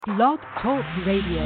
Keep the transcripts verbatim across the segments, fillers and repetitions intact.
Blog Talk Radio.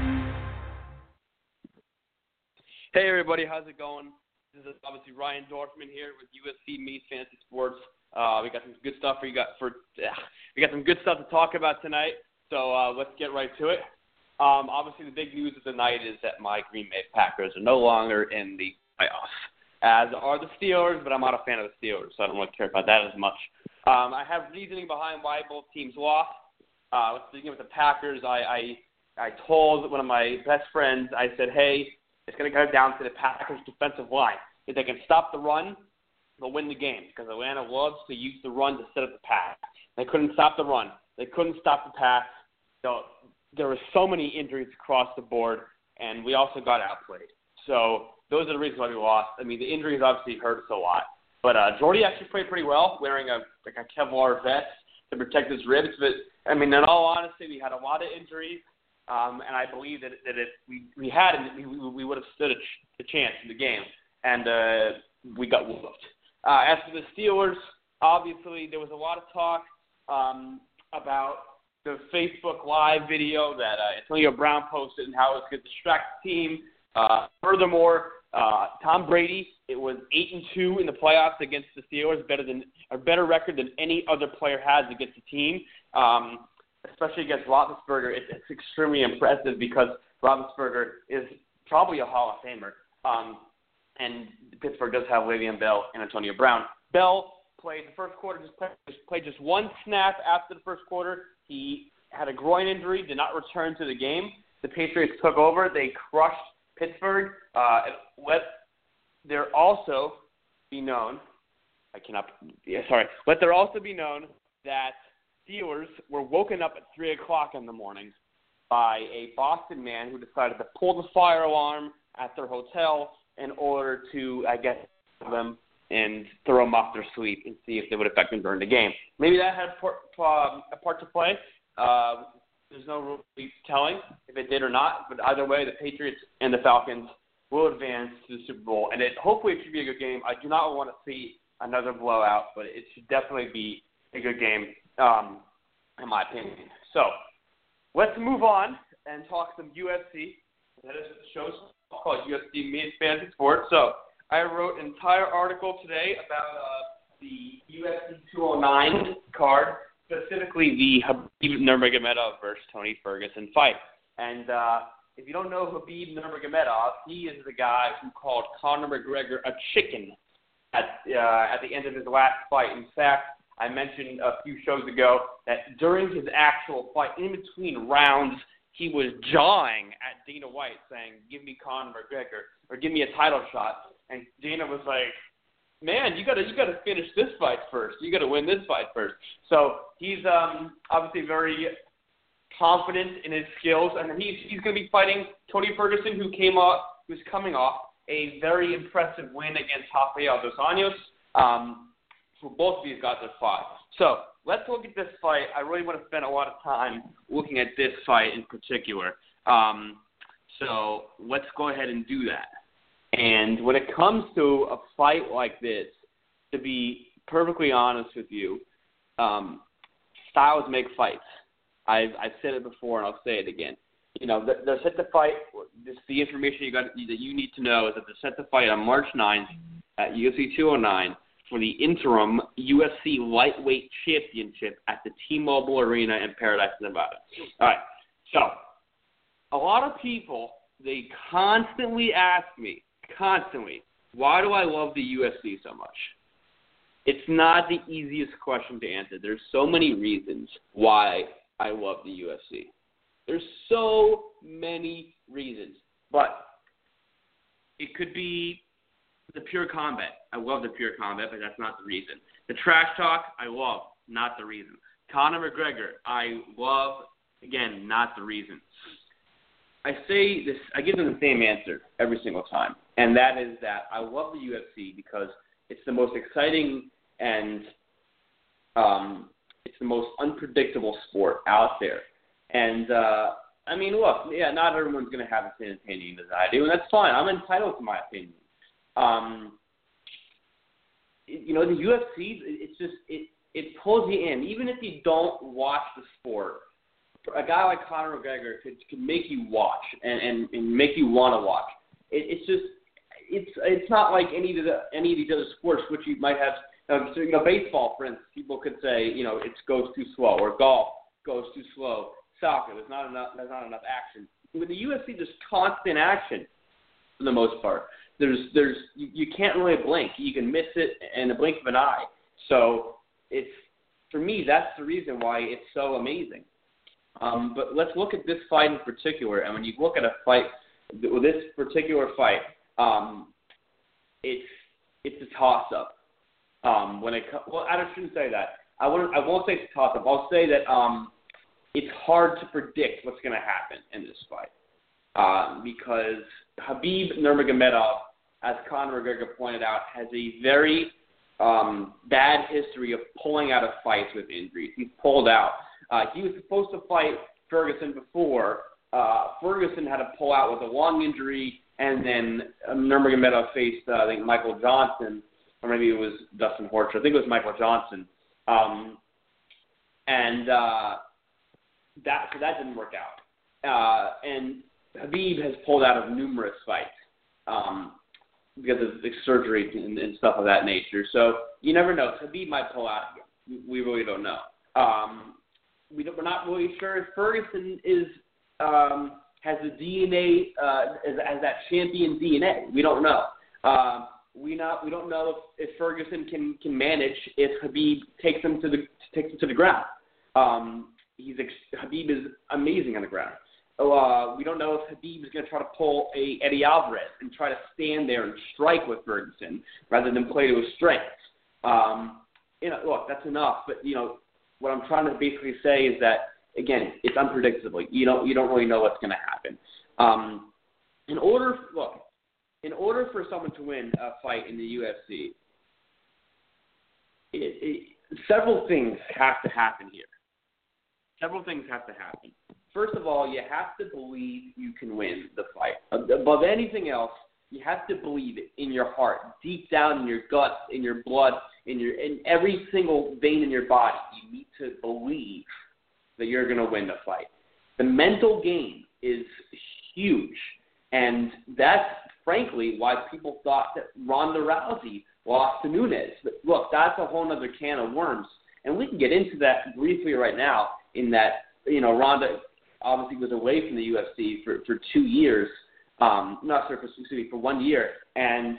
Hey everybody, how's it going? This is obviously Ryan Dorfman here with U S C Meets Fantasy Sports. Uh, we got some good stuff for you got for we got some good stuff to talk about tonight. So uh, let's get right to it. Um, obviously, the big news of the night is that my Green Bay Packers are no longer in the playoffs, as are the Steelers. But I'm not a fan of the Steelers, so I don't really care about that as much. Um, I have reasoning behind why both teams lost. Uh, let's begin with the Packers. I, I I told one of my best friends, I said, hey, it's going to go down to the Packers' defensive line. If they can stop the run, they'll win the game because Atlanta loves to use the run to set up the pass. They couldn't stop the run. They couldn't stop the pass. So there were so many injuries across the board, and we also got outplayed. So those are the reasons why we lost. I mean, the injuries obviously hurt us a lot. But uh, Jordy actually played pretty well, wearing a like a Kevlar vest to protect his ribs. But, I mean, in all honesty, we had a lot of injuries, um, and I believe that, that if we, we had it, we, we would have stood a, ch- a chance in the game. And uh, we got whooped. Uh, as for the Steelers, obviously there was a lot of talk um, about the Facebook Live video that uh, Antonio Brown posted and how it was going to distract the team. Uh, furthermore, uh, Tom Brady, it was eight and two in the playoffs against the Steelers, better than a better record than any other player has against the team, um, especially against Roethlisberger. It's, it's extremely impressive because Roethlisberger is probably a Hall of Famer, um, and Pittsburgh does have Le'Veon Bell and Antonio Brown. Bell played the first quarter, just played, just played just one snap after the first quarter. He had a groin injury, did not return to the game. The Patriots took over. They crushed Pittsburgh. Uh, let there also be known, I cannot, yeah, sorry, let there also be known that Steelers were woken up at three o'clock in the morning by a Boston man who decided to pull the fire alarm at their hotel in order to, I guess, them and throw them off their sleep and see if they would affect them during the game. Maybe that had a part, uh, a part to play. Uh, there's no really telling if it did or not, but either way, the Patriots and the Falcons will advance to the Super Bowl, and it hopefully it should be a good game. I do not want to see another blowout, but it should definitely be a good game, um, in my opinion. So let's move on and talk some U F C. That is a show called U F C Meets Fantasy Sports. So I wrote an entire article today about uh, the U F C two oh nine card, specifically the Khabib Nurmagomedov versus Tony Ferguson fight. And uh, if you don't know Khabib Nurmagomedov, he is the guy who called Conor McGregor a chicken at uh, at the end of his last fight. In fact, I mentioned a few shows ago that during his actual fight, in between rounds, he was jawing at Dana White saying, give me Conor McGregor or give me a title shot. And Dana was like, man, you gotta you gotta finish this fight first. You gotta win this fight first. So he's um, obviously very confident in his skills, and he's he's gonna be fighting Tony Ferguson, who came off who's coming off a very impressive win against Rafael dos Anjos. Um, who both of these guys have fought. So let's look at this fight. I really want to spend a lot of time looking at this fight in particular. Um, so let's go ahead and do that. And when it comes to a fight like this, to be perfectly honest with you, um, styles make fights. I've, I've said it before, and I'll say it again. You know, they're set to fight. This, the information you got that you need to know is that they're set to fight on March ninth at U F C two oh nine for the interim U F C lightweight championship at the T-Mobile Arena in Paradise, Nevada. All right, so a lot of people, they constantly ask me, constantly, why do I love the U F C so much? It's not the easiest question to answer. There's so many reasons why I love the U F C. There's so many reasons, but it could be the pure combat. I love the pure combat, but that's not the reason. The trash talk, I love, not the reason. Conor McGregor, I love, again, not the reason. I say this, I give them the same answer every single time, and that is that I love the U F C because it's the most exciting and um, it's the most unpredictable sport out there. And, uh, I mean, look, yeah, not everyone's going to have the same opinion as I do, and that's fine. I'm entitled to my opinion. Um, you know, the U F C, it's just, it, it pulls you in. Even if you don't watch the sport a guy like Conor McGregor could, could make you watch and, and, and make you want to watch. It, it's just it's it's not like any of the any of these other sports which you might have. Um, so, you know, baseball, for instance, people could say, you know, it goes too slow, or golf goes too slow. Soccer, there's not enough there's not enough action. With the U F C, there's constant action for the most part. There's there's you, you can't really blink. You can miss it in the blink of an eye. So it's for me, that's the reason why it's so amazing. Um, but let's look at this fight in particular. And when you look at a fight, with this particular fight, um, it's it's a toss-up. Um, when it well, I shouldn't say that. I won't I won't say it's a toss-up. I'll say that um, it's hard to predict what's going to happen in this fight uh, because Khabib Nurmagomedov, as Conor McGregor pointed out, has a very um, bad history of pulling out of fights with injuries. He's pulled out. Uh, he was supposed to fight Ferguson before. Uh, Ferguson had to pull out with a lung injury, and then um, Nurmagomedov faced, uh, I think, Michael Johnson, or maybe it was Dustin Horcher. I think it was Michael Johnson. Um, and uh, that so that didn't work out. Uh, and Khabib has pulled out of numerous fights um, because of the surgery and, and stuff of that nature. So you never know. Khabib might pull out again. We really don't know. Um, we don't, we're not really sure if Ferguson is um, has the D N A uh, as, as that champion D N A. We don't know. Um, we not we don't know if, if Ferguson can, can manage if Khabib takes him to the takes him to the ground. Um, he's Khabib is amazing on the ground. Uh, we don't know if Khabib is going to try to pull a Eddie Alvarez and try to stand there and strike with Ferguson rather than play to his strengths. Um, you know, look, that's enough. But you know, what I'm trying to basically say is that again, it's unpredictable. You don't you don't really know what's going to happen. Um, in order, look, in order for someone to win a fight in the U F C, it, it, several things have to happen here. Several things have to happen. First of all, you have to believe you can win the fight. Above anything else, you have to believe it in your heart, deep down in your guts, in your blood, in your in every single vein in your body. You need to believe that you're going to win the fight. The mental game is huge, and that's frankly why people thought that Ronda Rousey lost to Nunes. But look, that's a whole other can of worms, and we can get into that briefly right now. In that, you know, Ronda obviously was away from the U F C for, for two years, um, not sorry, for, excuse me, for one year, and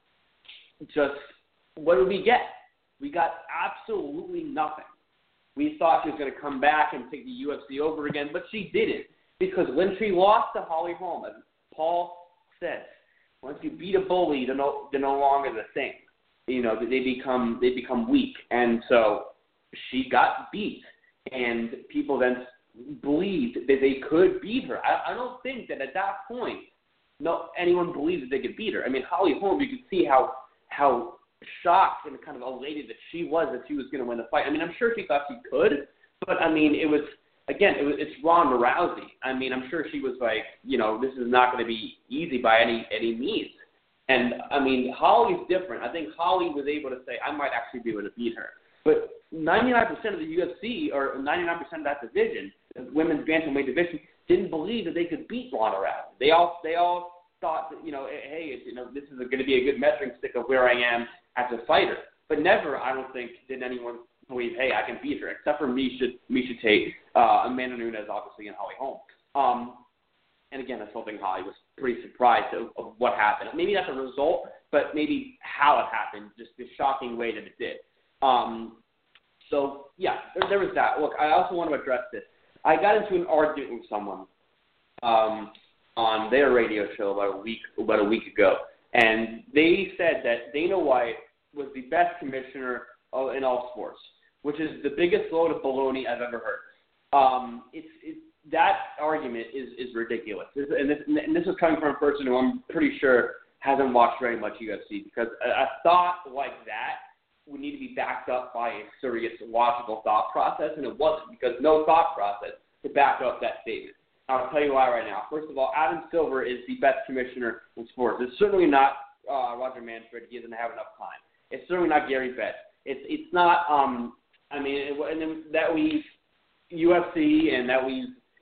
just what did we get? We got absolutely nothing. We thought she was going to come back and take the U F C over again, but she didn't, because when she lost to Holly Holm, as Paul says, once you beat a bully, they're no, they're no longer the same. You know, they become they become weak, and so she got beat. And people then believed that they could beat her. I, I don't think that at that point, no anyone believed that they could beat her. I mean, Holly Holm, you could see how how shocked and kind of elated that she was that she was going to win the fight. I mean, I'm sure she thought she could, but I mean, it was again, it was it's Ronda Rousey. I mean, I'm sure she was like, you know, this is not going to be easy by any any means. And I mean, Holly's different. I think Holly was able to say, I might actually be able to beat her. But ninety-nine percent of the U F C, or ninety-nine percent of that division, the women's bantamweight division, didn't believe that they could beat Ronda Rousey. They all they all thought that, you know, hey, it's, you know, this is going to be a good measuring stick of where I am as a fighter. But never, I don't think, did anyone believe, hey, I can beat her, except for Miesha, Miesha Tate, uh, Amanda Nunes, obviously, and Holly Holm. Um, and again, I still think Holly was pretty surprised of, of what happened. Maybe that's a result, but maybe how it happened, just the shocking way that it did. Um, so, yeah, there, there was that. Look, I also want to address this. I got into an argument with someone um, on their radio show about a week about a week ago, and they said that Dana White was the best commissioner of, in all sports, which is the biggest load of baloney I've ever heard. Um, it's, it's that argument is, is ridiculous, and this, and this is coming from a person who I'm pretty sure hasn't watched very much U F C, because a, a thought like that would need to be backed up by a serious logical thought process, and it wasn't, because no thought process to back up that statement. I'll tell you why right now. First of all, Adam Silver is the best commissioner in sports. It's certainly not uh, Roger Manfred. He doesn't have enough time. It's certainly not Gary Betts. It's it's not. Um, I mean, and then that leaves U F C, and that leaves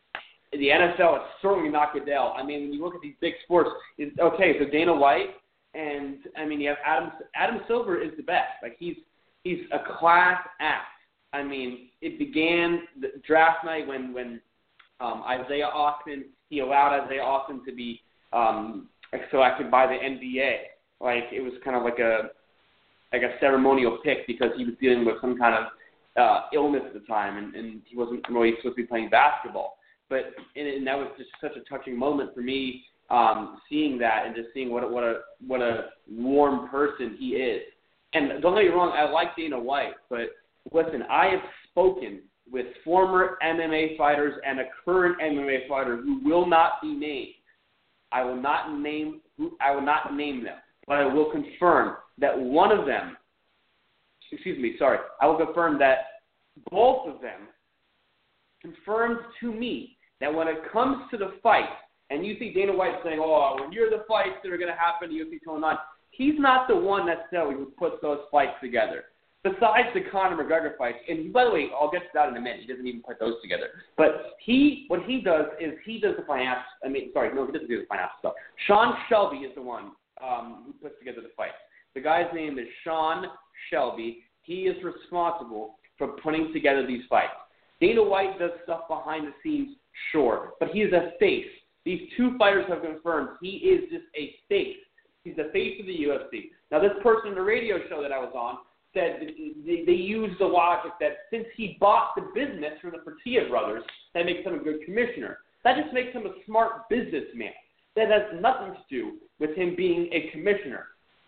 the N F L, it's certainly not Goodell. I mean, when you look at these big sports, it's, okay, so Dana White, and, I mean, you have Adam Adam Silver is the best. Like, he's he's a class act. I mean, it began the draft night when, when um, Isaiah Austin, he allowed Isaiah Austin to be um, selected by the N B A. Like, it was kind of like a like a ceremonial pick because he was dealing with some kind of uh, illness at the time, and, and he wasn't really supposed to be playing basketball. But and, and that was just such a touching moment for me, um, seeing that and just seeing what a, what a what a warm person he is. And don't get me wrong, I like Dana White, but listen, I have spoken with former M M A fighters and a current M M A fighter who will not be named. I will not name who I will not name them, but I will confirm that one of them, excuse me, sorry, I will confirm that both of them confirmed to me that when it comes to the fight, and you see Dana White saying, oh, when you're the fights that are going to happen to U F C two oh nine, he's not the one necessarily who puts those fights together. Besides the Conor McGregor fights, and by the way, I'll get to that in a minute. He doesn't even put those together. But he, what he does is he does the finance. I mean, sorry, no, he doesn't do the finance stuff. Sean Shelby is the one um, who puts together the fights. The guy's name is Sean Shelby. He is responsible for putting together these fights. Dana White does stuff behind the scenes, sure, but he is a face. These two fighters have confirmed he is just a face. He's the face of the U F C. Now, this person in the radio show that I was on said they, they used the logic that since he bought the business from the Fertitta brothers, that makes him a good commissioner. That just makes him a smart businessman. That has nothing to do with him being a commissioner.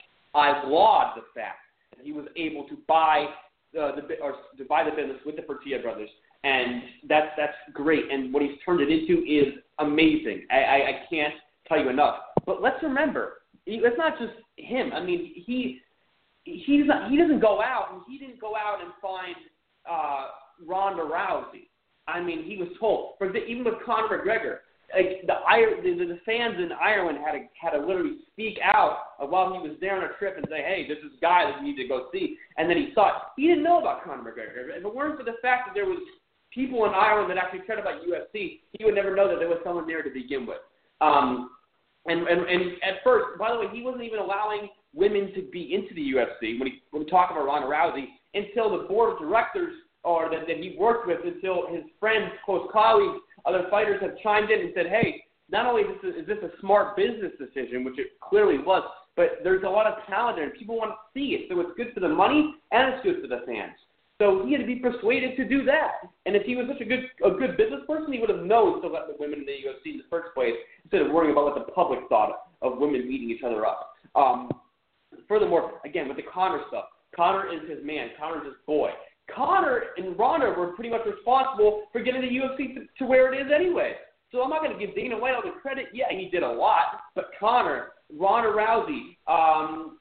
I laud the fact that he was able to buy uh, the or to buy the business with the Fertitta brothers, and that's that's great. And what he's turned it into is amazing. I, I, I can't tell you enough. But let's remember, it's not just him. I mean, he. He's not, he doesn't go out, and he didn't go out and find uh, Ronda Rousey. I mean, he was told. For the, even with Conor McGregor, like the, the the fans in Ireland had to had to literally speak out while he was there on a trip and say, "Hey, this is a guy that you need to go see." And then he saw it. He didn't know about Conor McGregor. If it weren't for the fact that there was people in Ireland that actually cared about U F C, he would never know that there was someone there to begin with. Um, and, and and at first, by the way, he wasn't even allowing women to be into the U F C when, he, when we talk about Ronda Rousey until the board of directors or that, that he worked with, until his friends, close colleagues, other fighters have chimed in and said, hey, not only is this, a, is this a smart business decision, which it clearly was, but there's a lot of talent there and people want to see it. So it's good for the money and it's good for the fans. So he had to be persuaded to do that. And if he was such a good a good business person, he would have known to let the women in the U F C in the first place instead of worrying about what the public thought of women beating each other up. Um, Furthermore, again, with the Conor stuff, Conor is his man. Conor is his boy. Conor and Ronda were pretty much responsible for getting the U F C to, to where it is anyway. So I'm not going to give Dana White all the credit. Yeah, he did a lot. But Conor, Ronda Rousey, um,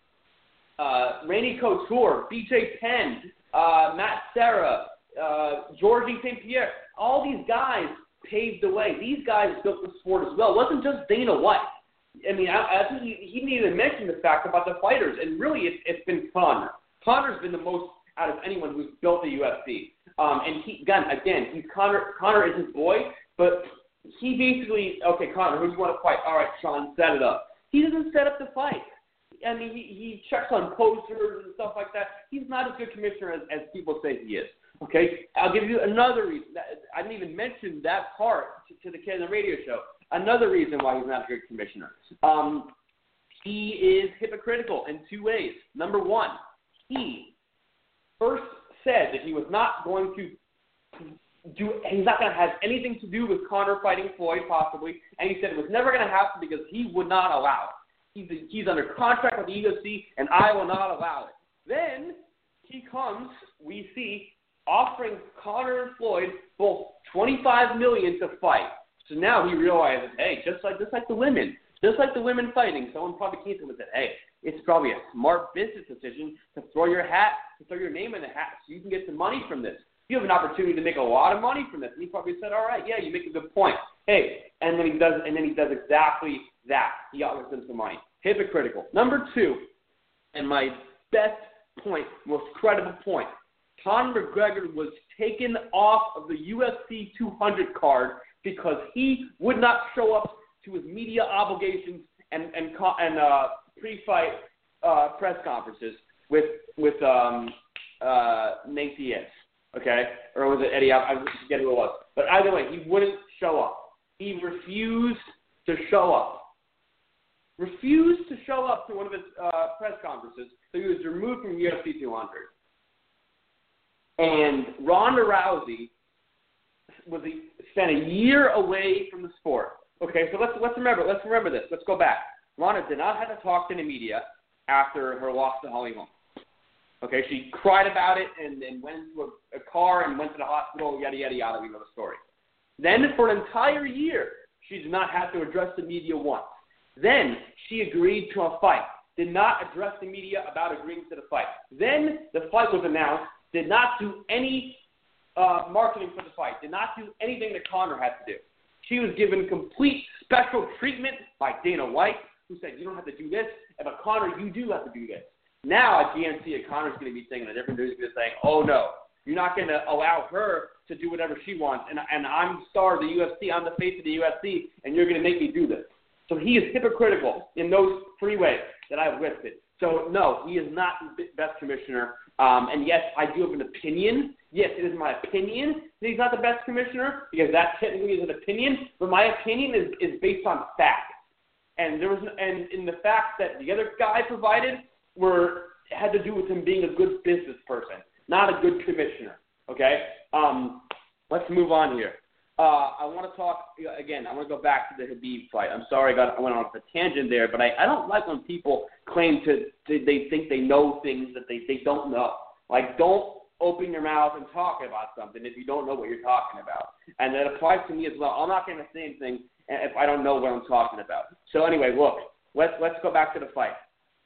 uh, Randy Couture, B J Penn, uh, Matt Serra, uh, Georgie Saint Pierre, all these guys paved the way. These guys built the sport as well. It wasn't just Dana White. I mean, I, I think he, he didn't even mention the fact about the fighters, and really it's, it's been Conor. Conor's been the most out of anyone who's built the U F C. Um, and he, again, again, he's Conor. Conor is his boy, but he basically, okay, Conor, who do you want to fight? All right, Sean, set it up. He doesn't set up the fight. I mean, he, he checks on posters and stuff like that. He's not as good commissioner as, as people say he is. Okay, I'll give you another reason. I didn't even mention that part to, to the kid on the radio show. Another reason why he's not a good commissioner. Um, he is hypocritical in two ways. Number one, he first said that he was not going to do, he's not going to have anything to do with Conor fighting Floyd, possibly, and he said it was never going to happen because he would not allow it. He's, he's under contract with the U F C, and I will not allow it. Then he comes, we see, offering Conor and Floyd both twenty-five million dollars to fight. So now he realizes, hey, just like just like the women, just like the women fighting, someone probably came to him and said, hey, it's probably a smart business decision to throw your hat, to throw your name in the hat so you can get some money from this. You have an opportunity to make a lot of money from this. And he probably said, all right, yeah, you make a good point. Hey, and then he does, and then he does exactly that. He offers them some money. Hypocritical. Number two, and my best point, most credible point, Conor McGregor was taken off of the U F C two hundred card because he would not show up to his media obligations and and and uh, pre-fight uh, press conferences with with um, uh, Nate Diaz, okay, or was it Eddie? I, I forget who it was, but either way, he wouldn't show up. He refused to show up. Refused to show up to one of his uh, press conferences, so he was removed from U F C two hundred. And Ronda Rousey was a, spent a year away from the sport. Okay, so let's let's remember let's remember this. Let's go back. Ronda did not have to talk to the media after her loss to Holly Holm. Okay, she cried about it and, and went into a, a car and went to the hospital. Yada yada yada. We know the story. Then for an entire year, she did not have to address the media once. Then she agreed to a fight, did not address the media about agreeing to the fight. Then the fight was announced, did not do any uh, marketing for the fight, did not do anything that Conor had to do. She was given complete special treatment by Dana White, who said, you don't have to do this, and but Conor, you do have to do this. Now I guarantee you Conor's going to be saying a different news, going to say, oh no, you're not going to allow her to do whatever she wants, and, and I'm the star of the U F C, I'm the face of the U F C, and you're going to make me do this. So he is hypocritical in those three ways that I've listed. So, no, he is not the best commissioner. Um, and, yes, I do have an opinion. Yes, it is my opinion that he's not the best commissioner because that technically is an opinion. But my opinion is, is based on facts. And there was, and in the facts that the other guy provided were had to do with him being a good business person, not a good commissioner. Okay? Um, let's move on here. Uh, I want to talk, again, I want to go back to the Khabib fight. I'm sorry I, got, I went off a tangent there, but I, I don't like when people claim to, to they think they know things that they, they don't know. Like, don't open your mouth and talk about something if you don't know what you're talking about. And that applies to me as well. I'm not going to say anything if I don't know what I'm talking about. So anyway, look, let's, let's go back to the fight.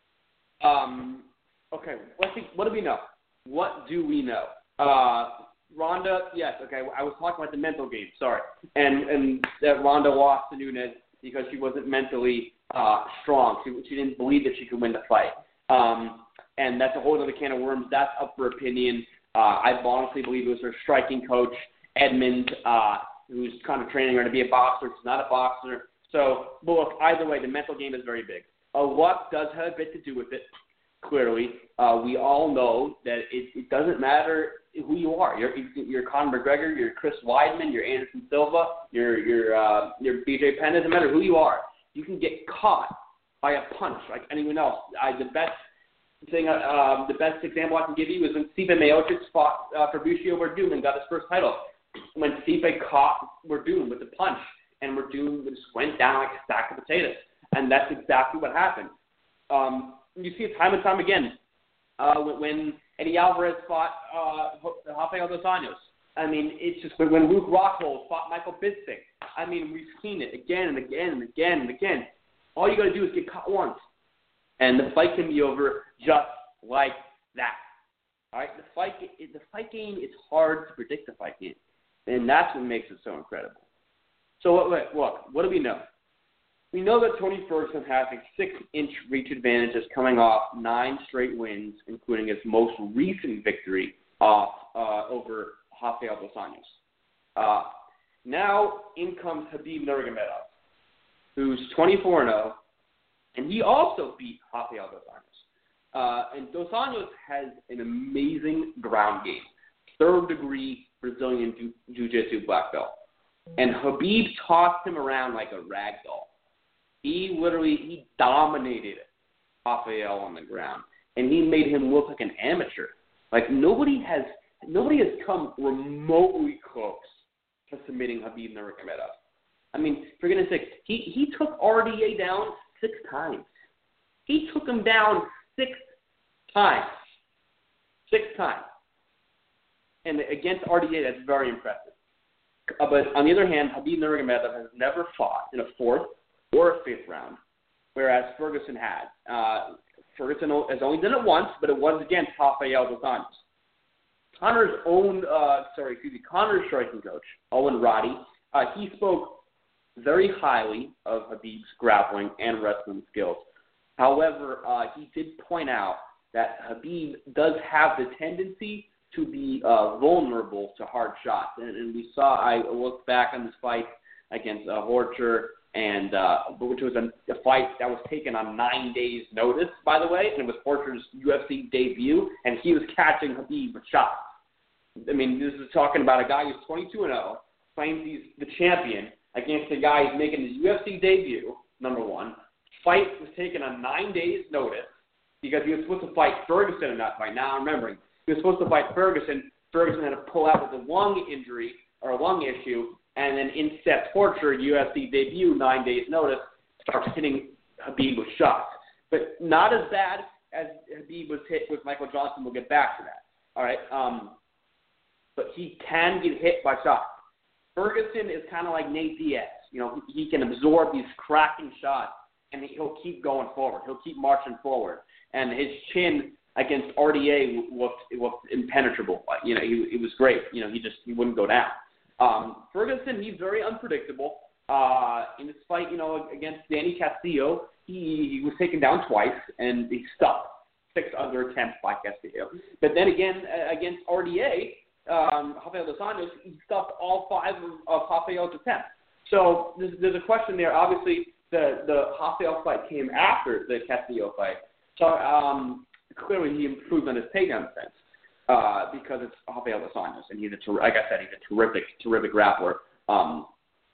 Um, okay, let's see, what do we know? What do we know? Uh, Ronda, yes, okay, I was talking about the mental game, sorry. And and that Ronda lost to Nunes because she wasn't mentally uh, strong. She, she didn't believe that she could win the fight. Um, and that's a whole other can of worms. That's up for opinion. Uh, I honestly believe it was her striking coach, Edmund, uh, who's kind of training her to be a boxer. She's not a boxer. So, but look, either way, the mental game is very big. Uh, luck does have a bit to do with it, clearly. Uh, we all know that it, it doesn't matter who you are. You're, you're Conor McGregor, you're Chris Weidman, you're Anderson Silva, you're, you're, uh, you're B J Penn. It doesn't matter who you are. You can get caught by a punch like anyone else. I, the best thing, uh, um, the best example I can give you is when Stipe Miocic fought uh, Fabricio Werdum and got his first title. When Stipe caught Werdum with the punch, and Werdum just went down like a stack of potatoes. And that's exactly what happened. Um, you see it time and time again. Uh, when, when Eddie Alvarez fought uh, Rafael dos Anjos. I mean, it's just when, when Luke Rockhold fought Michael Bisping. I mean, we've seen it again and again and again and again. All you got to do is get caught once, and the fight can be over just like that. All right, the fight, the fight game. It's hard to predict the fight game, and that's what makes it so incredible. So, look, look what do we know? We know that Tony Ferguson has a six-inch reach advantage that's coming off nine straight wins, including his most recent victory off uh, over Rafael dos Anjos. Uh, now in comes Khabib Nurmagomedov, who's twenty-four and oh, and he also beat Rafael dos Anjos. Uh, and dos Anjos has an amazing ground game, third-degree Brazilian ju- jiu-jitsu black belt. And Khabib tossed him around like a rag doll. He literally, he dominated Rafael on the ground, and he made him look like an amateur. Like nobody has, nobody has come remotely close to submitting Khabib Nurmagomedov. I mean, for goodness sake, he, he took R D A down six times. He took him down six times. Six times. And against R D A, that's very impressive. Uh, but on the other hand, Khabib Nurmagomedov has never fought in a fourth or a fifth round, whereas Ferguson had. Uh, Ferguson has only done it once, but it was against Rafael dos Anjos. Conor's own, uh, sorry, excuse me, Conor's striking coach, Owen Roddy, uh, he spoke very highly of Khabib's grappling and wrestling skills. However, uh, he did point out that Khabib does have the tendency to be uh, vulnerable to hard shots. And, and we saw, I looked back on this fight against uh, Horcher, and uh, which was a, a fight that was taken on nine days' notice, by the way, and it was Horcher's U F C debut, and he was catching Khabib with shots. I mean, this is talking about a guy who's twenty-two and oh, claims he's the champion against a guy who's making his U F C debut, number one. Fight was taken on nine days' notice because he was supposed to fight Ferguson in that fight. Now I'm remembering. He was supposed to fight Ferguson. Ferguson had to pull out with a lung injury or a lung issue, and then in steps Horcher, U F C debut, nine days' notice, starts hitting Khabib with shots. But not as bad as Khabib was hit with Michael Johnson. We'll get back to that. All right. Um, but he can get hit by shots. Ferguson is kind of like Nate Diaz. You know, he can absorb these cracking shots, and he'll keep going forward. He'll keep marching forward. And his chin against R D A looked, looked impenetrable. You know, he, it was great. You know, he just he wouldn't go down. Um, Ferguson, he's very unpredictable. Uh, in this fight, you know, against Danny Castillo, he, he was taken down twice, and he stopped six other attempts by Castillo. But then again, uh, against R D A, um, Rafael dos Anjos, he stopped all five of, of Rafael's attempts. So there's, there's a question there. Obviously, the, the Rafael fight came after the Castillo fight. So um, clearly he improved on his takedown defense. Uh, because it's Rafael dos Anjos, and he's a ter- like I said, he's a terrific, terrific grappler. Um,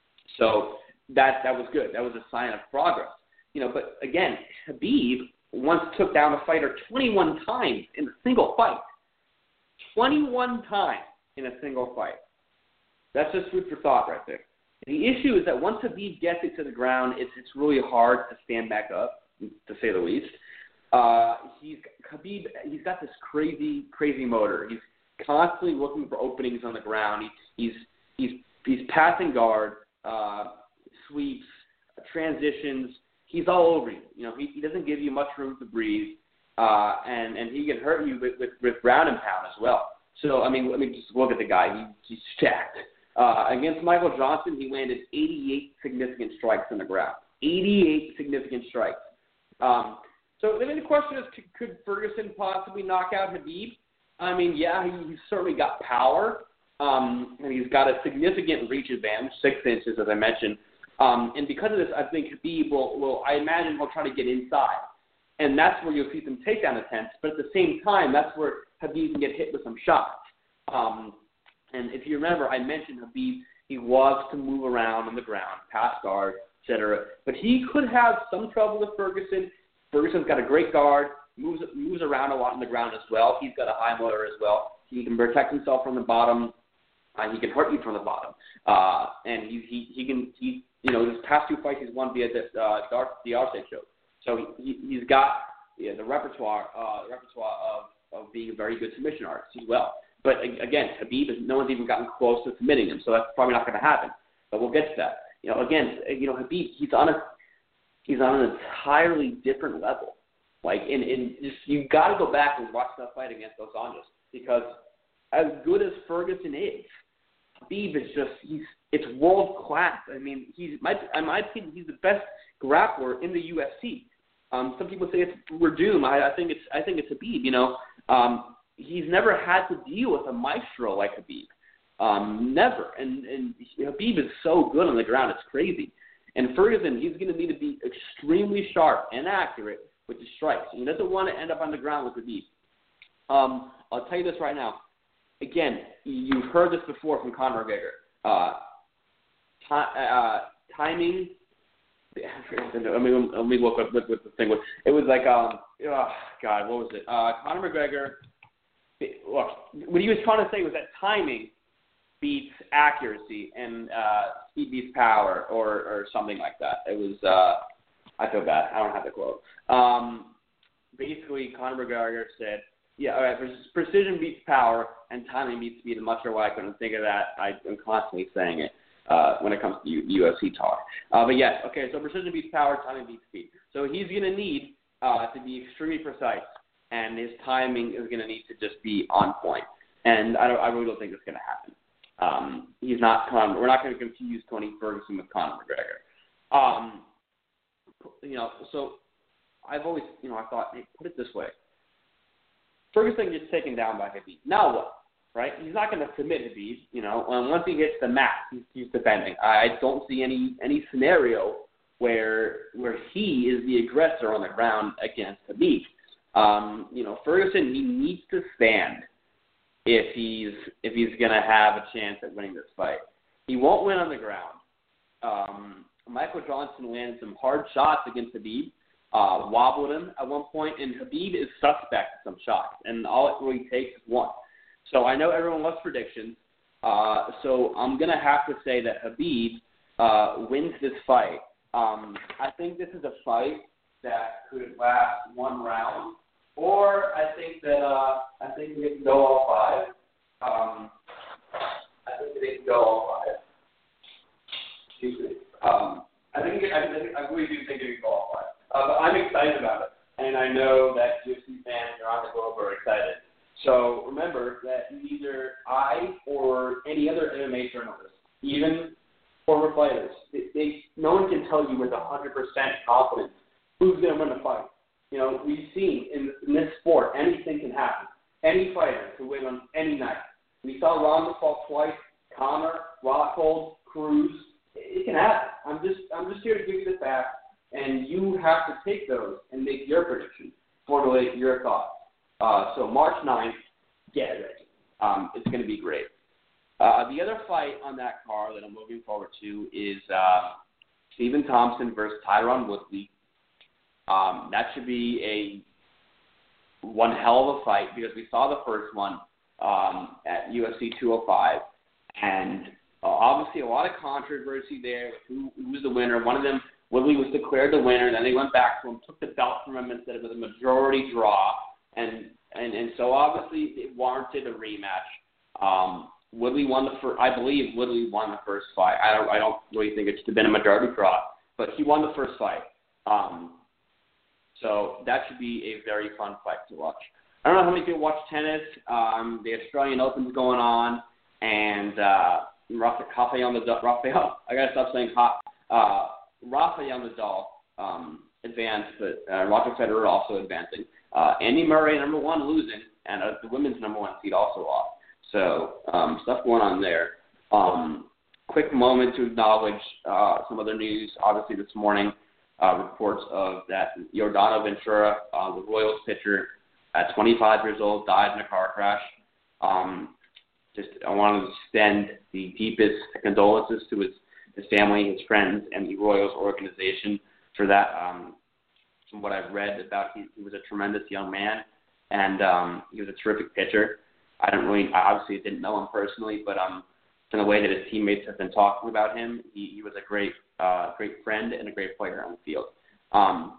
so that that was good. That was a sign of progress, you know. But again, Khabib once took down a fighter twenty-one times in a single fight. twenty-one times in a single fight. That's just food for thought right there. The issue is that once Khabib gets it to the ground, it's it's really hard to stand back up, to say the least. Uh, he's Khabib. He's got this crazy, crazy motor. He's constantly looking for openings on the ground. He, he's he's he's passing guard, uh, sweeps, transitions. He's all over you. You know, he, he doesn't give you much room to breathe, uh, and and he can hurt you with, with, with ground and pound as well. So I mean, let me just look at the guy. He, he's stacked. Uh, against Michael Johnson, he landed eighty-eight significant strikes on the ground. eighty-eight significant strikes. Um, So I mean, the question is, could, could Ferguson possibly knock out Khabib? I mean, yeah, he, he's certainly got power, um, and he's got a significant reach advantage, six inches, as I mentioned. Um, and because of this, I think Khabib will, will, I imagine he'll try to get inside. And that's where you'll see some takedown attempts. But at the same time, that's where Khabib can get hit with some shots. Um, and if you remember, I mentioned Khabib, he loves to move around on the ground, pass guard, et cetera. But he could have some trouble with Ferguson. Ferguson's got a great guard, moves moves around a lot on the ground as well. He's got a high motor as well. He can protect himself from the bottom. Uh, he can hurt you from the bottom. Uh, and he, he he can he you know his past two fights he's won via the uh, the Arce show. So he he's got yeah, the repertoire uh, the repertoire of, of being a very good submission artist as well. But again, Khabib is no one's even gotten close to submitting him, so that's probably not going to happen. But we'll get to that. You know, again, you know Khabib, he's on a He's on an entirely different level. Like, in, in just you got to go back and watch that fight against Dos Anjos, because as good as Ferguson is, Khabib is just he's it's world class. I mean, he's my in my opinion he's the best grappler in the U F C. Um, some people say it's Werdum. I, I think it's I think it's Khabib. You know, um, he's never had to deal with a maestro like Khabib. Um, never. And and Khabib is so good on the ground, it's crazy. And Ferguson, he's going to need to be extremely sharp and accurate with the strikes. He doesn't want to end up on the ground with Khabib. Um, I'll tell you this right now. Again, you've heard this before from Conor McGregor. Uh, t- uh, timing. I mean, let me look what, what, what the thing was. It was like, um, oh, God, what was it? Uh, Conor McGregor. Look, what he was trying to say was that timing beats accuracy and uh, speed beats power, or, or something like that. It was, uh, I feel bad. I don't have the quote. Um, basically, Conor McGregor said, yeah, all right, precision beats power and timing beats speed. I'm not sure why I couldn't think of that. I, I'm constantly saying it uh, when it comes to U- UFC talk. Uh, but yes, okay, so precision beats power, timing beats speed. So he's going to need uh, to be extremely precise, and his timing is going to need to just be on point. And I, don't, I really don't think it's going to happen. Um, he's not. Con- we're not going to confuse Tony Ferguson with Conor McGregor. Um, you know, so I've always, you know, I thought, hey, put it this way: Ferguson gets taken down by Khabib. Now what? right? He's not going to submit Habib, you know. And once he hits the mat, he's, he's defending. I don't see any any scenario where where he is the aggressor on the ground against Habib. Um, you know, Ferguson, he needs to stand if he's if he's going to have a chance at winning this fight. He won't win on the ground. Um, Michael Johnson landed some hard shots against Habib, uh, wobbled him at one point, and Habib is suspect at some shots, and all it really takes is one. So I know everyone loves predictions, uh, so I'm going to have to say that Habib uh, wins this fight. Um, I think this is a fight that could last one round, or I think that uh, I think we can go all five. Um, I think they can go all five. Excuse me. Um, I think I, think, I really do think it can go all five. Uh, but I'm excited about it, and I know that U F C fans around the globe are excited. So remember that neither I or any other M M A journalist, even former fighters, they, they no one can tell you with one hundred percent confidence who's going to win the fight. You know, we've seen in, in this sport, anything can happen. Any fighter can win on any night. We saw Ronda fall twice, Conor, Rockhold, Cruz. It can happen. I'm just I'm just here to give you the facts, and you have to take those and make your prediction, formulate your thoughts. Uh, so March ninth, get ready. Um, it's going to be great. Uh, the other fight on that card that I'm looking forward to is uh, Stephen Thompson versus Tyron Woodley. Um, that should be a one hell of a fight because we saw the first one um, at U F C two oh five, and uh, obviously a lot of controversy there with who, who was the winner. One of them, Woodley, was declared the winner. Then they went back to him, took the belt from him instead of a majority draw, and and, and so obviously it warranted a rematch. Um, Woodley won the first. I believe Woodley won the first fight. I don't. I don't really think it should have been a majority draw, but he won the first fight. Um, so that should be a very fun fight to watch. I don't know how many people watch tennis. Um, the Australian Open's going on, and uh, Rafael Nadal. Rafael. I gotta stop saying hot. Uh, Rafael Nadal um, advanced, but uh, Roger Federer also advancing. Uh, Andy Murray, number one, losing, and uh, the women's number one seed also off. So um, stuff going on there. Um, quick moment to acknowledge uh, some other news. Obviously this morning, uh, reports of that Yordano Ventura, uh, the Royals pitcher, at twenty-five years old, died in a car crash. Um, just I want to extend the deepest condolences to his, his family, his friends, and the Royals organization for that. Um, from what I've read about, he, he was a tremendous young man, and um, he was a terrific pitcher. I don't really, I obviously didn't know him personally, but um, from the way that his teammates have been talking about him, he, he was a great, uh, great friend and a great player on the field. Um,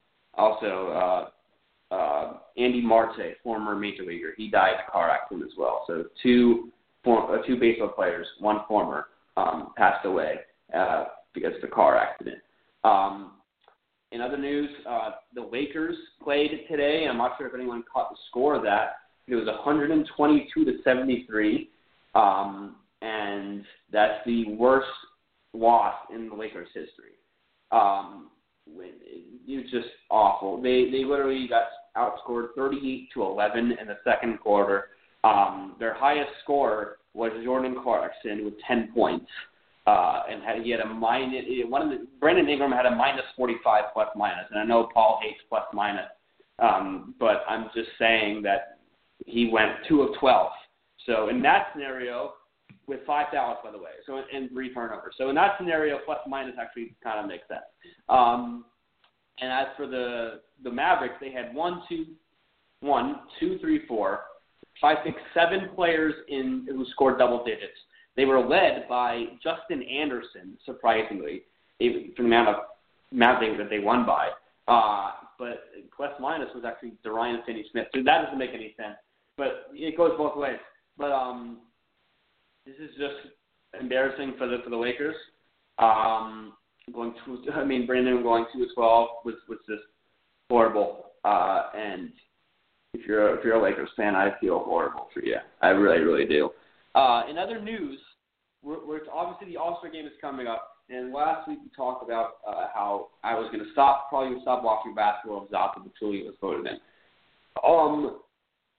also, uh, uh, Andy Marte, former major leaguer, he died in a car accident as well. So two, for, uh, two baseball players, one former, um, passed away uh, because of the car accident. Um, in other news, uh, the Lakers played today. I'm not sure if anyone caught the score of that. It was one twenty-two to seventy-three, um, and that's the worst loss in the Lakers' history. Um, it was just awful. They they literally got outscored thirty-eight to eleven in the second quarter. Um, their highest scorer was Jordan Clarkson with ten points, uh, and had, he had a minus. One of the Brandon Ingram had a minus forty-five plus minus, and I know Paul hates plus minus, um, but I'm just saying that. He went two of twelve. So in that scenario, with five fouls, by the way, so and three turnovers. So in that scenario, plus minus actually kind of makes sense. Um, and as for the the Mavericks, they had one, two, one, two, three, four, five, six, seven players in who scored double digits. They were led by Justin Anderson, surprisingly, for the amount of Mavericks that they won by. Uh, but plus minus was actually Dorian Finney-Smith. So that doesn't make any sense. But it goes both ways. But um, this is just embarrassing for the for the Lakers. Um, going to, I mean, Brandon going two to twelve was was just horrible. Uh, and if you're if you're a Lakers fan, I feel horrible for you. I really really do. Uh, in other news, we're, we're obviously the All-Star game is coming up. And last week we talked about uh, how I was going to stop, probably stop watching basketball if Zaza Pachulia was voted in. Um.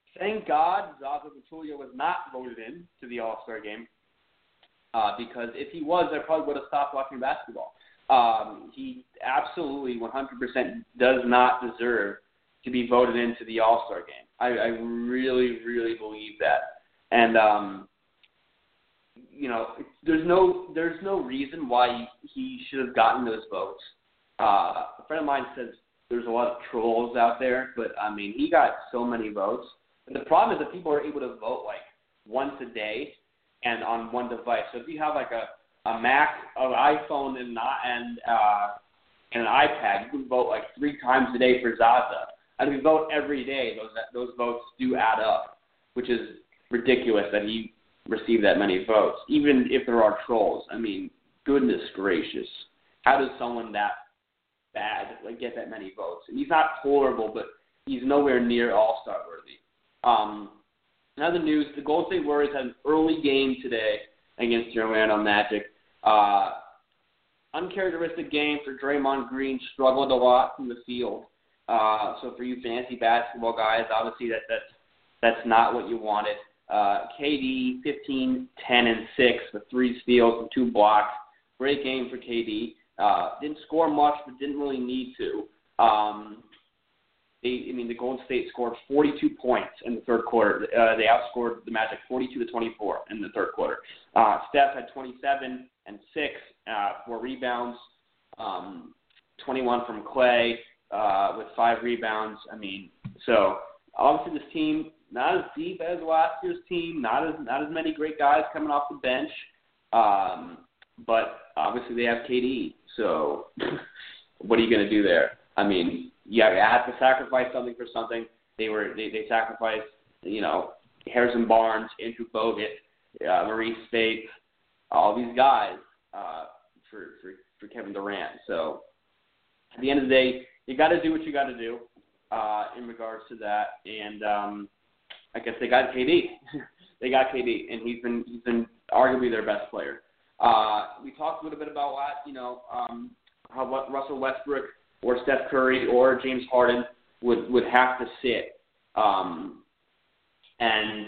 thank God Zaza Pachulia was not voted in to the All-Star game uh, because if he was, I probably would have stopped watching basketball. Um, he absolutely one hundred percent does not deserve to be voted into the All-Star game. I, I really, really believe that. And, um, you know, there's no there's no reason why he should have gotten those votes. Uh, a friend of mine says there's a lot of trolls out there, but, I mean, he got so many votes. And the problem is that people are able to vote, like, once a day and on one device. So if you have, like, a, a Mac, an iPhone, and, not, and, uh, and an iPad, you can vote, like, three times a day for Zaza. And if you vote every day, those those votes do add up, which is ridiculous that he received that many votes, even if there are trolls. I mean, goodness gracious. How does someone that bad like get that many votes? And he's not horrible, but he's nowhere near all-star worthy. Um, in other news, the Golden State Warriors had an early game today against the Orlando Magic. Uh, uncharacteristic game for Draymond Green, struggled a lot from the field. Uh, so for you fantasy basketball guys, obviously that that's that's not what you wanted. Uh, K D, fifteen, ten, and six with three steals and two blocks. Great game for K D. Uh, didn't score much, but didn't really need to. Um, they, I mean, the Golden State scored forty-two points in the third quarter. Uh, they outscored the Magic forty-two to twenty-four in the third quarter. Uh, Steph had twenty-seven and six, uh, four rebounds, um, twenty-one from Clay. Uh, with five rebounds. I mean, so obviously this team not as deep as last year's team, not as not as many great guys coming off the bench, um, but obviously they have K D. So what are you going to do there? I mean, yeah, you have to sacrifice something for something. They were they, they sacrificed, you know, Harrison Barnes, Andrew Bogut, uh, Maurice Spates, all these guys uh, for, for for Kevin Durant. So at the end of the day, you got to do what you got to do uh, in regards to that, and um, I guess they got K D. They got K D, and he's been he's been arguably their best player. Uh, we talked a little bit about what you know um, how what Russell Westbrook or Steph Curry or James Harden would, would have to sit, um, and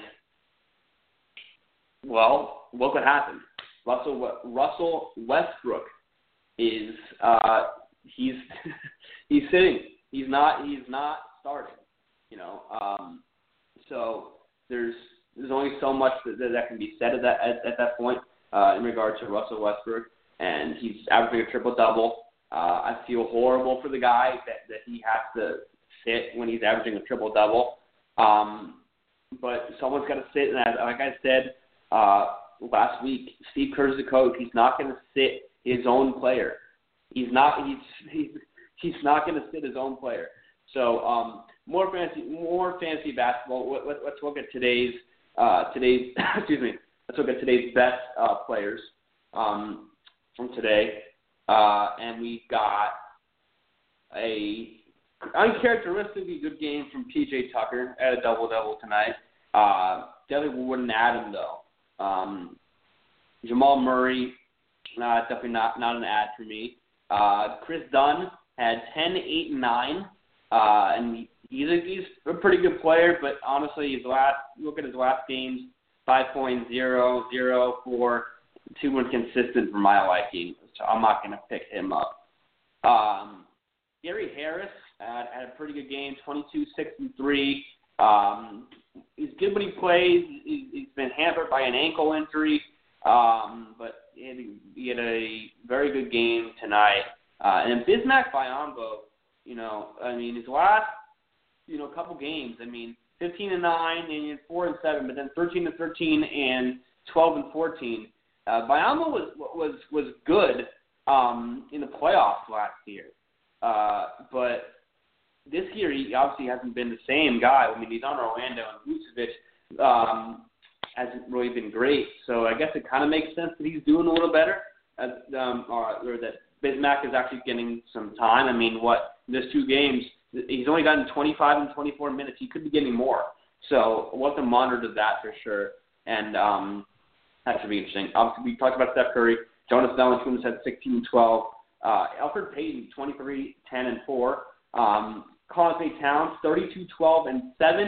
well, what could happen? Russell Russell Westbrook is uh, he's he's sitting. He's not. He's not starting. You know. Um, so there's there's only so much that, that can be said at that at, at that point uh, in regard to Russell Westbrook, and he's averaging a triple double. Uh, I feel horrible for the guy that, that he has to sit when he's averaging a triple double. Um, but someone's got to sit, and as, like I said uh, last week, Steve Kerr's the coach. He's not going to sit his own player. He's not. He's he's, he's not going to sit his own player. So um, more fantasy, more fantasy basketball. Let, let, let's look at today's uh, today's excuse me. Let's look at today's best uh, players um, from today, uh, and we've got a uncharacteristically good game from P J Tucker at a double double tonight. Uh, definitely wouldn't add him though. Um, Jamal Murray, uh, definitely not not an ad for me. Uh, Chris Dunn had ten, eight, and nine, uh, and he, he's a, he's a pretty good player. But honestly, his last look at his last games, five point oh, zero, four, too inconsistent for my liking. So I'm not going to pick him up. Um, Gary Harris had, had a pretty good game, twenty-two, six, and three. Um, he's good when he plays. He's, he's been hampered by an ankle injury, um, but he had, he had a very good game tonight. Uh, and then Bismack Biyombo, you know, I mean, his last, you know, couple games, I mean, fifteen and nine and four and seven, but then thirteen and thirteen and twelve and fourteen. Uh, Biyombo was was was good um, in the playoffs last year, uh, but this year he obviously hasn't been the same guy. I mean, he's on Orlando, and Vucevic um, hasn't really been great. So I guess it kind of makes sense that he's doing a little better, as, um, or, or that Bismack is actually getting some time. I mean, what, there's two games, he's only gotten twenty-five and twenty-four minutes. He could be getting more. So we'll have to monitor that for sure. And um, that should be interesting. Obviously, we talked about Steph Curry. Jonas Valanciunas had sixteen and twelve. Uh, Elfrid Payton, twenty-three, ten, and four. Um, Karl Anthony Towns, thirty-two, twelve, and seven.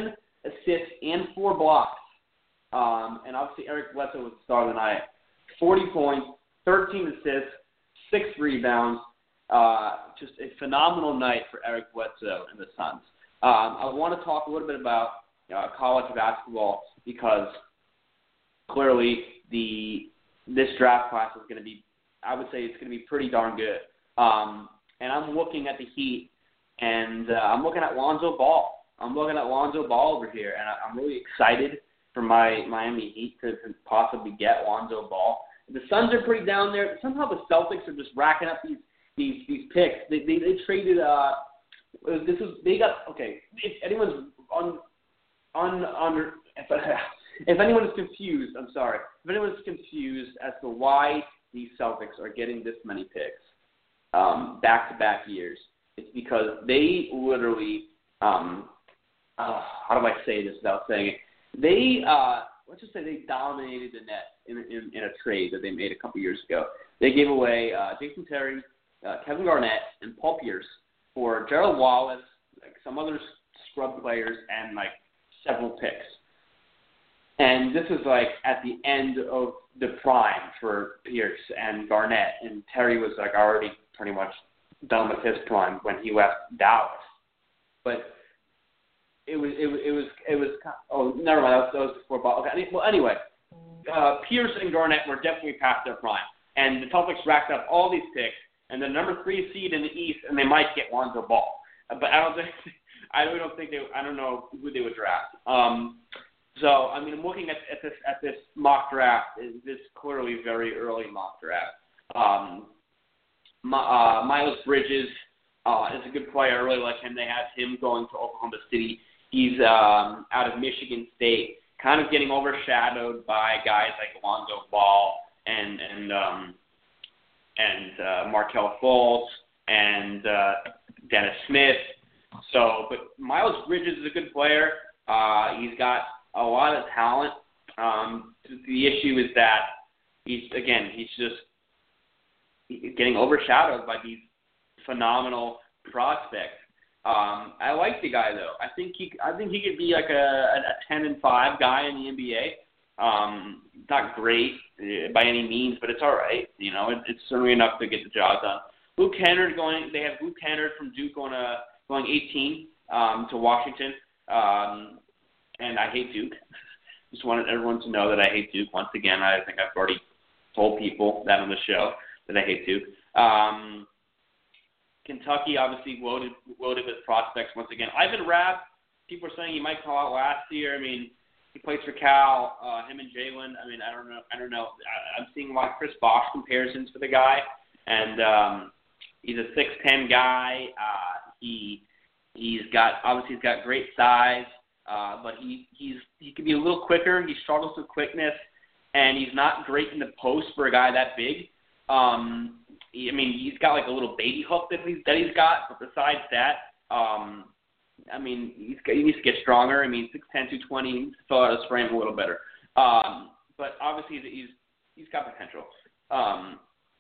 assists, and four blocks. Um, and obviously Eric Bledsoe was the star of the night. forty points, thirteen assists, six rebounds. Uh, just a phenomenal night for Eric Bledsoe and the Suns. Um, I want to talk a little bit about uh, college basketball because clearly the this draft class is going to be, I would say it's going to be pretty darn good. Um, and I'm looking at the Heat, and uh, I'm looking at Lonzo Ball. I'm looking at Lonzo Ball over here, and I, I'm really excited for my Miami Heat to, to possibly get Lonzo Ball. The Suns are pretty down there. Somehow the Celtics are just racking up these these these picks. They they, they traded. Uh, this was they got okay. If anyone's on on on if, if anyone is confused, I'm sorry. If anyone is confused as to why these Celtics are getting this many picks um, back-to-back years, it's because they literally. Um, uh, how do I say this without saying it? They uh, let's just say they dominated the Nets in, in, in a trade that they made a couple years ago. They gave away uh, Jason Terry, uh, Kevin Garnett, and Paul Pierce for Gerald Wallace, like some other scrub players, and like several picks. And this is like at the end of the prime for Pierce and Garnett, and Terry was like already pretty much done with his prime when he left Dallas. But It was it was it was it was oh never mind that was, that was before Ball. Okay, well anyway, uh, Pierce and Garnett were definitely past their prime, and the Celtics racked up all these picks, and the number three seed in the East, and they might get Lonzo Ball, but I don't think I really don't think they I don't know who they would draft. Um, so I mean I'm looking at, at this at this mock draft. This clearly very early mock draft. Um, uh, Miles Bridges uh, is a good player. I really like him. They have him going to Oklahoma City. He's um, out of Michigan State, kind of getting overshadowed by guys like Lonzo Ball and and um, and uh, Markelle Fultz and uh, Dennis Smith. So, but Miles Bridges is a good player. Uh, he's got a lot of talent. Um, the issue is that he's again he's just getting overshadowed by these phenomenal prospects. Um, I like the guy though. I think he, I think he could be like a, a ten and five guy in the N B A. Um, not great uh, by any means, but it's all right. You know, it, it's certainly enough to get the job done. Luke Kennard going. They have Luke Kennard from Duke on a going eighteen um, to Washington, um, and I hate Duke. Just wanted everyone to know that I hate Duke. Once again, I think I've already told people that on the show that I hate Duke. Um, Kentucky, obviously, loaded loaded with prospects once again. Ivan Rabb, people are saying he might call out last year. I mean, he plays for Cal. Uh, him and Jalen. I mean, I don't know. I don't know. I, I'm seeing a lot of Chris Bosh comparisons for the guy, and um, he's a six ten guy. Uh, he he's got obviously he's got great size, uh, but he he's he can be a little quicker. He struggles with quickness, and he's not great in the post for a guy that big. Um, I mean, he's got like a little baby hook that he's that he's got, but besides that, um, I mean, he's he needs to get stronger. I mean, six ten, two twenty, he needs to fill out his frame a little better. Um, but obviously, he's he's got potential. Um,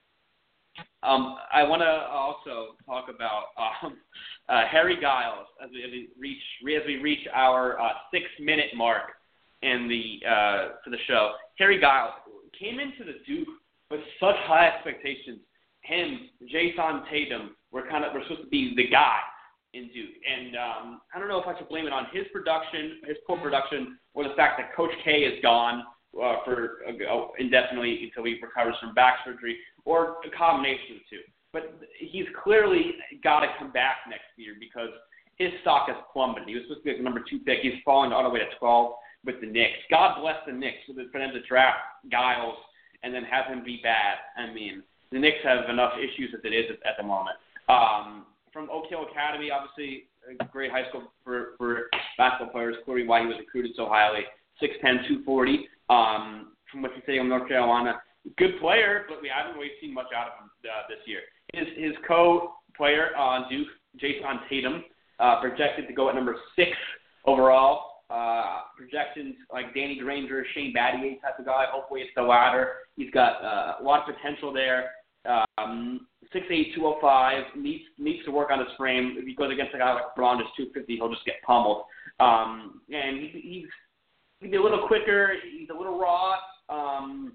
um, I want to also talk about um, uh, Harry Giles as we, as we reach as we reach our uh, six minute mark in the uh, for the show. Harry Giles came into the Duke with such high expectations. Him, Jason Tatum, were kind of were supposed to be the guy in Duke, and um, I don't know if I should blame it on his production, his poor production, or the fact that Coach K is gone uh, for uh, indefinitely until he recovers from back surgery, or a combination of the two. But he's clearly got to come back next year because his stock has plummeted. He was supposed to be the number two pick. He's fallen all the way to twelve with the Knicks. God bless the Knicks for them to draft Giles and then have him be bad. I mean, the Knicks have enough issues as it is at the moment. Um, from Oak Hill Academy, obviously a great high school for, for basketball players, clearly why he was recruited so highly. six ten, two forty Um, from Winston-Salem, North Carolina. Good player, but we haven't really seen much out of him uh, this year. His, his co-player on uh, Duke, Jason Tatum, uh, projected to go at number six overall. Uh, projections like Danny Granger, Shane Battier type of guy. Hopefully it's the latter. He's got uh, a lot of potential there. Um, six eight, two oh five Needs needs to work on his frame. If he goes against a guy like LeBron, just two fifty, he'll just get pummeled. Um, and he, he's he's a little quicker. He's a little raw. Um,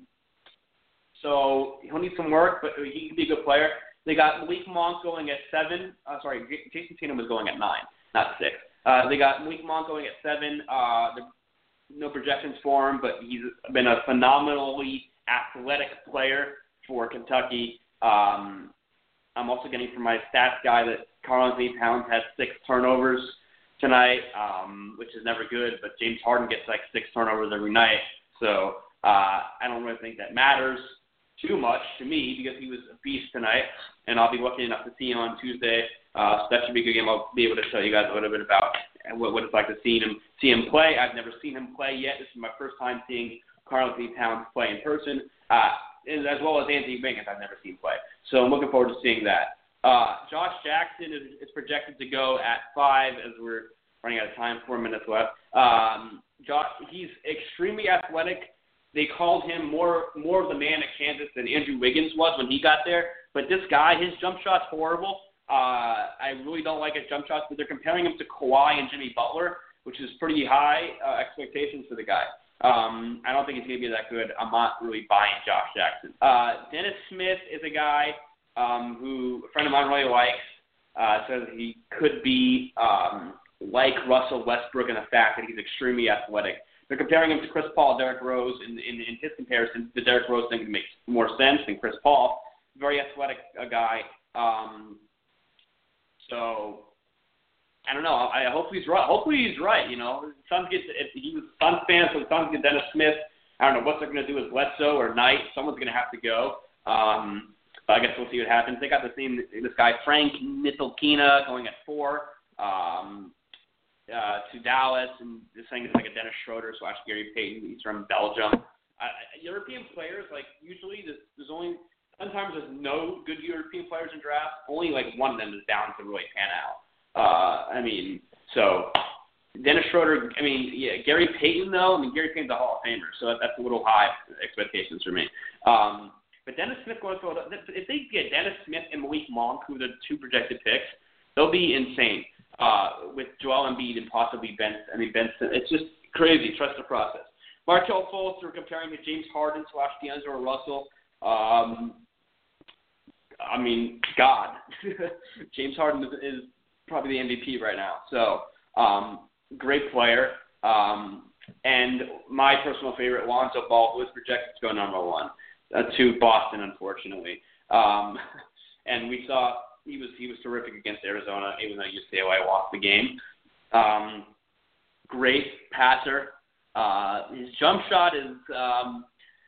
so he'll need some work, but he can be a good player. They got Malik Monk going at seven. Uh, sorry, Jason Tatum was going at nine, not six. Uh, they got Malik Monk going at seven. Uh, no projections for him, but he's been a phenomenally athletic player for Kentucky. Um, I'm also getting from my stats guy that Karl-Anthony Towns had six turnovers tonight, um, which is never good, but James Harden gets like six turnovers every night. So uh, I don't really think that matters too much to me because he was a beast tonight, and I'll be lucky enough to see him on Tuesday. Uh, so that should be a good game. I'll be able to tell you guys a little bit about what, what it's like to see him see him play. I've never seen him play yet. This is my first time seeing Karl-Anthony Towns play in person, uh, as well as Anthony Wiggins. I've never seen play. So I'm looking forward to seeing that. Uh, Josh Jackson is, is projected to go at five as we're running out of time, four minutes left. Um, Josh, he's extremely athletic. They called him more more of the man at Kansas than Andrew Wiggins was when he got there. But this guy, his jump shot's horrible. Uh, I really don't like his jump shots, but they're comparing him to Kawhi and Jimmy Butler, which is pretty high uh, expectations for the guy. Um, I don't think he's going to be that good. I'm not really buying Josh Jackson. Uh, Dennis Smith is a guy um, who a friend of mine really likes. Uh, says he could be um, like Russell Westbrook in the fact that he's extremely athletic. They're comparing him to Chris Paul, Derrick Rose. In, in, in his comparison, the Derrick Rose thing makes more sense than Chris Paul. Very athletic uh, guy. Um, so I don't know. I, I hope he's right. Hopefully he's right. You know, Suns get if he was a Suns fan, so the Suns get Dennis Smith. I don't know what they're going to do with Bledsoe or Knight. Someone's going to have to go. Um, but I guess we'll see what happens. They got the same this guy Frank Ntilikina going at four. Um, Uh, to Dallas, and this thing is like a Dennis Schroeder slash Gary Payton. He's from Belgium. Uh, European players, like usually there's, there's only sometimes there's no good European players in drafts. Only like one of them is bound to really pan out. Uh, I mean, so Dennis Schroeder. I mean, yeah, Gary Payton though. I mean, Gary Payton's a Hall of Famer, so that, that's a little high expectations for me. Um, but Dennis Smith going to if they get Dennis Smith and Malik Monk, who are the two projected picks, they'll be insane. Uh, with Joel Embiid and possibly Ben, I mean Benson, it's just crazy. Trust the process. Markelle Fultz, we're comparing to James Harden slash D'Angelo Russell. Um, I mean, God, James Harden is, is probably the M V P right now. So, um, great player. Um, and my personal favorite, Lonzo Ball, who is projected to go number one uh, to Boston, unfortunately. Um, and we saw. He was he was terrific against Arizona, even though U C L A lost the game. Um, great passer. Uh, his jump shot is, um,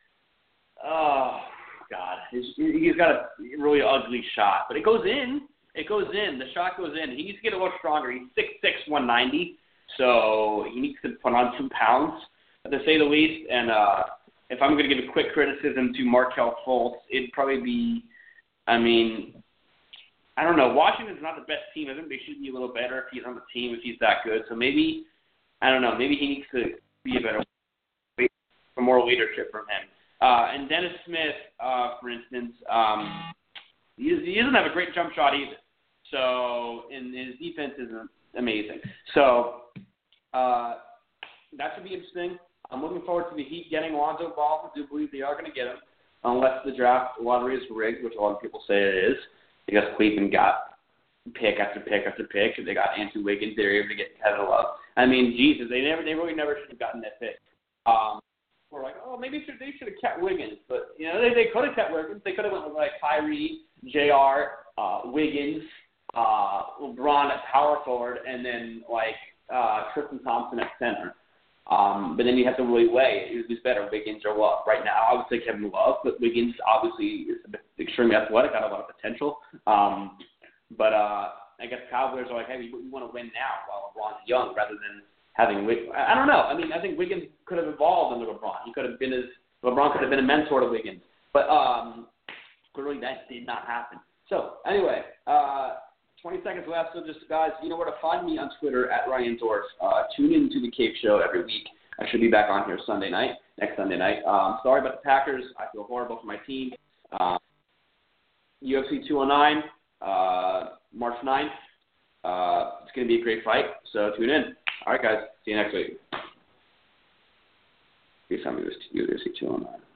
oh, God. His, he's got a really ugly shot, but it goes in. It goes in. The shot goes in. He needs to get a little stronger. He's six six, one ninety, so he needs to put on two pounds, to say the least. And uh, if I'm going to give a quick criticism to Markelle Fultz, it'd probably be, I mean, I don't know. Washington's not the best team. I think they should be a little better if he's on the team, if he's that good. So maybe, I don't know, maybe he needs to be a better for more leadership from him. Uh, and Dennis Smith, uh, for instance, um, he, he doesn't have a great jump shot either. So, and his defense isn't amazing. So, uh, that should be interesting. I'm looking forward to the Heat getting Lonzo Ball. I do believe they are going to get him, unless the draft lottery is rigged, which a lot of people say it is. Because Cleveland got pick after pick after pick. They got Andrew Wiggins. They were able to get Kevin Love. I mean, Jesus, they never, they really never should have gotten that pick. Um, we're like, oh, maybe should, they should have kept Wiggins, but you know, they they could have kept Wiggins. They could have went with like Kyrie, J R, uh, Wiggins, uh, LeBron at power forward, and then like uh, Tristan Thompson at center. Um, but then you have to really weigh who's better, Wiggins or Love. Right now, I would say Kevin Love, but Wiggins obviously is extremely athletic, got a lot of potential. Um, but uh, I guess Cowboys are like, hey, we, we want to win now while LeBron's young, rather than having Wiggins. I don't know. I mean, I think Wiggins could have evolved under LeBron. He could have been his LeBron could have been a mentor to Wiggins, but um, clearly that did not happen. So anyway. Uh, twenty seconds left, so just, guys, you know where to find me on Twitter, at Ryan Dorf. Uh, tune in to the Cape Show every week. I should be back on here Sunday night, next Sunday night. Um, sorry about the Packers. I feel horrible for my team. Uh, U F C two oh nine, uh, March ninth. Uh, it's going to be a great fight, so tune in. All right, guys. See you next week. Please tell me this U F C two oh nine.